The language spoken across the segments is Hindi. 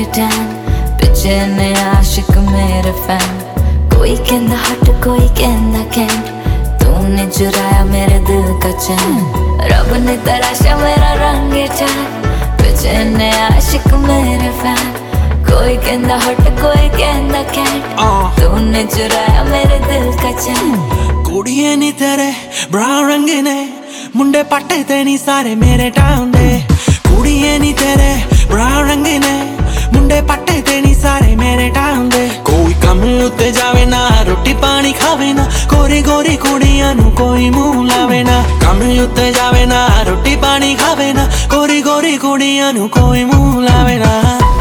टैन पिछे ने आशिक मेरे फैन। कोई कहंदा हट कोई कहंदा कैंट, तूने चुराया मेरे दिल का चैन। रब ने तराशा मेरा रंग चार, पिछे ने आशिक मेरे फैन। कोई कहंदा हट कोई कहंदा कैंट, तूने चुराया मेरे दिल का चैन। कुड़िए नी तेरे ब्राउन रंग ने, मुंडे पट्टे ते नी सारे मेरे टाउन दे। कुड़िए नी तेरे ब्राउन रंग ने, मुंडे पट्टे ते नी सारे मेरे टाउन दे। कोई कम उत्ते जावे ना, रोटी पानी खावे ना, गोरी गोरी कुड़ियां नू कोई मुंह लावे ना। कम उत्ते जावे ना, रोटी पानी खावे ना, गोरी गोरी कुड़ियां नू कोई मुंह लावे ना।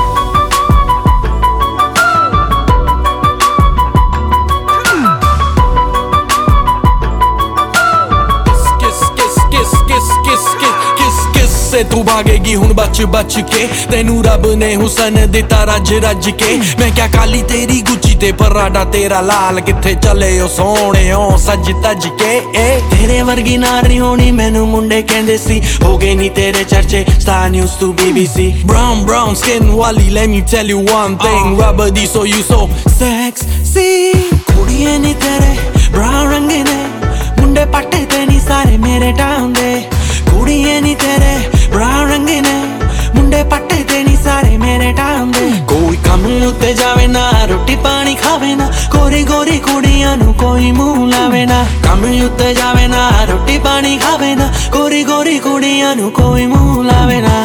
से तू भागेगी हुण बच बच के, तेनू रब ने हुसन दिता रज रज के। मैं क्या काली तेरी गुची ते पराडा तेरा लाल, किथे चले ओ सोने ओ सज तज के। तेरे वर्गी नारी होनी मैनू मुंडे कहंदे सी, हो गए नी तेरे चर्चे star news to BBC। Brown brown skin वाली let me tell you one thing, rubber दी so you so sexy। कुड़िए नी तेरे ब्राउन रंग ने, मुंडे पट्टे ते नी सारे मेरे टाउन दे। कुड़िए नी तेरे ब्राउन रंग ने, मुंडे पट्टे ते नी सारे मेरे टाउन दे। कोई कम उत्ते जावे ना, रोटी पानी खावे ना, गोरी गोरी कुड़ियां नू कोई मुंह लावे ना। कम उत्ते जावे ना, रोटी पानी खावे ना, गोरी गोरी कुड़ियां नू कोई मुंह लावे ना।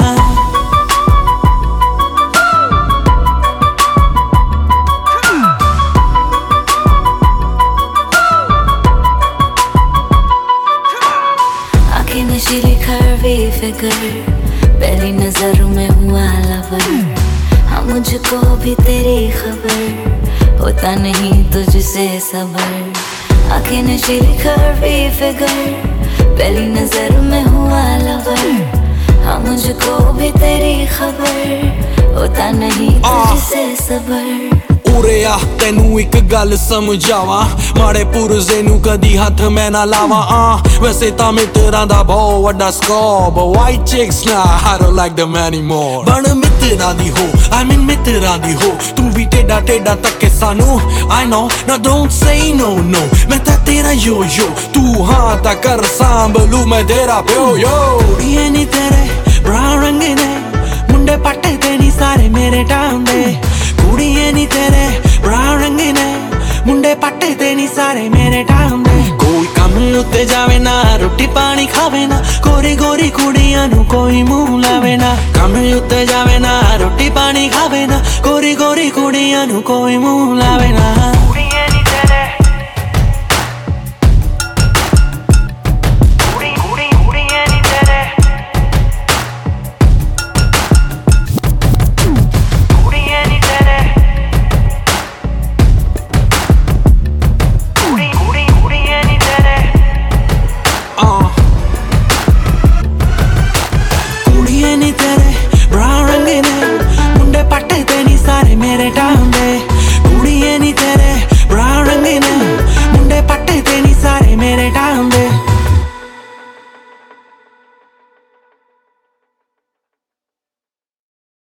नशीली खरवी फिगर, पहली नजर में हुआ लवर। हाँ मुझको भी तेरी खबर, होता नहीं तुझसे सबर। आंखें नशीली खरवी फिगर, पहली नजर में हुआ लवर। हाँ मुझको भी तेरी खबर, होता नहीं तुझसे सबर। उरे आ तेनू एक गल समझावा, माड़े पुरजे नू कदी हथ मैं ना लावा। वैसे तां मित्रां दा बहुत वड्डा स्कोप, वाइट चिक्स ना I don't like them anymore। बन मित्रां दी हो I mean मित्रां दी हो, तू भी टेढ़ा टेढ़ा तके सानू I know now don't say no no। मैं तां तेरा यो यो, तू हाँ तां कर सांभलू मैं तेरा प्यो यो। कुड़िए नी तेरे ब्राउन रंग ने, मुंडे पट्टे ते नी सारे मेरे टाउन दे। कुड़िए नी तेरे ब्राउन रंग ने, मुंडे पट्टे ते नी सारे मेरे टाउन दे। कोई कम उत्ते जावे ना, रोटी पानी खावे ना, गोरी गोरी कुड़ियां नू कोई मुंह लावे ना। कम उत्ते जावे ना, रोटी पानी खावे ना, गोरी गोरी कुड़ियां नू कोई मुंह लावे ना।